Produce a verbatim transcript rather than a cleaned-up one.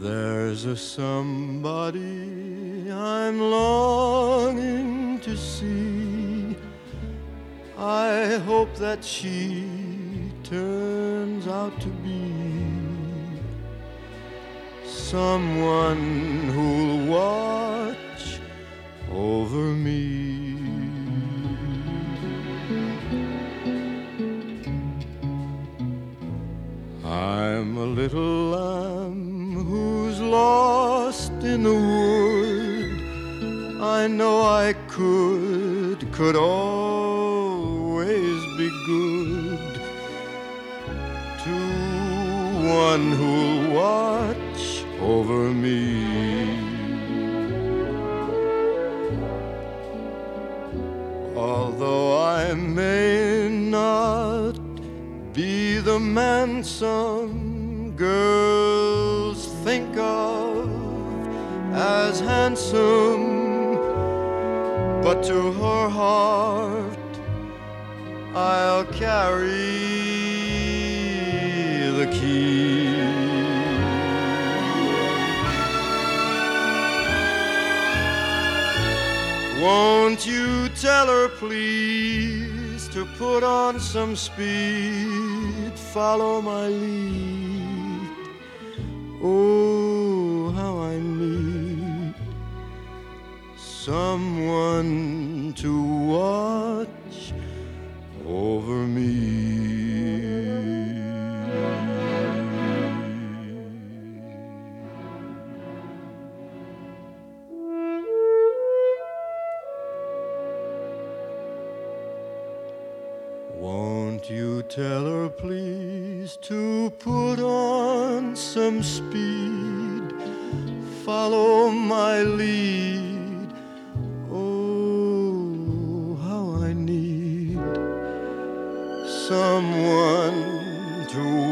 There's a somebody I'm longing to see. I hope that she turns out to be someone who'll watch over me. I'm a little lamb who's lost in the wood. I know I could, could always be good to one who'll watch over me. Although I may not be the man some girls think of as handsome, but to her heart I'll carry the key. Won't you tell her please to put on some speed, follow my lead. Oh, how I need someone to watch over me. Won't you tell her please to put on some speed, follow my lead. Oh, how I need someone to